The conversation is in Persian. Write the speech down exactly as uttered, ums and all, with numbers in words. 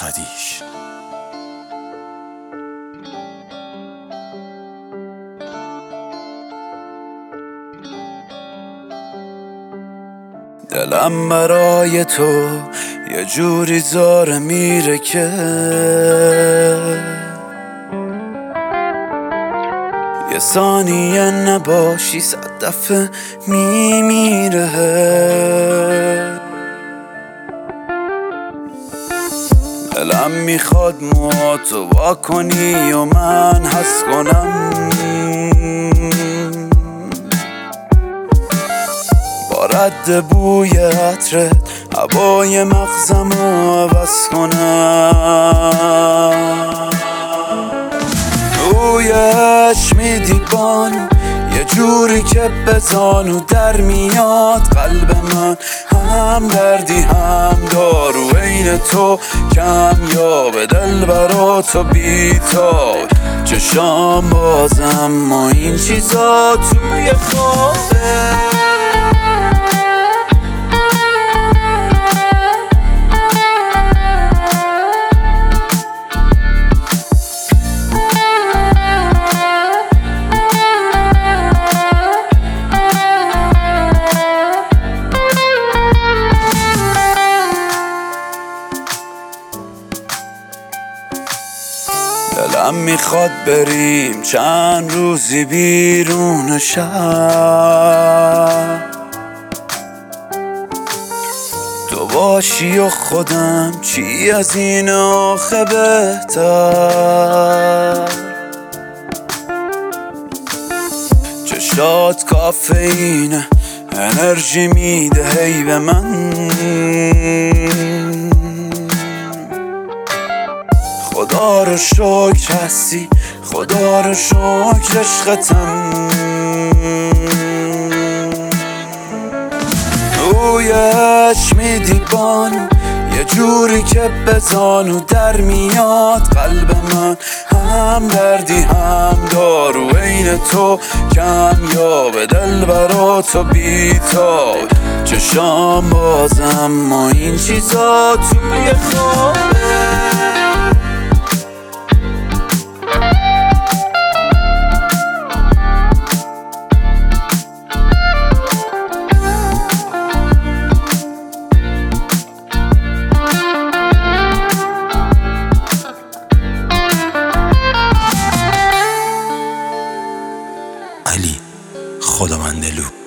خدیش. دلم برای تو یه جوری زاره میره که یه ثانیه نباشی صد دفعه میمیره. دلم میخواد موهاتو وا کنی و من حس کنم، با رد بوی عطرت هوای مغزمو عوض کنم. روی چشمی دیبان یه جوری که بزانو در میاد قلب من، هم دردی هم دارو عین تو کمیاب دل برا تو بیتار. چشام بازم ما این چیزا توی خوابه. دلم میخواد بریم چند روزی بیرون شهر، تو باشی و خودم چی از این آخه بهتر. چشات کافئینه انرژی میده هی به من، خدا رو شکر هستی خدا رو شکر عشقتم. روی چشمی دیبان یه جوری که بزانو در میاد قلب من، هم دردی هم دارو عین تو کمیاب دل برا تو بیتار. چشام بازم ما این چیزا توی خوابه. علی خداوندلو.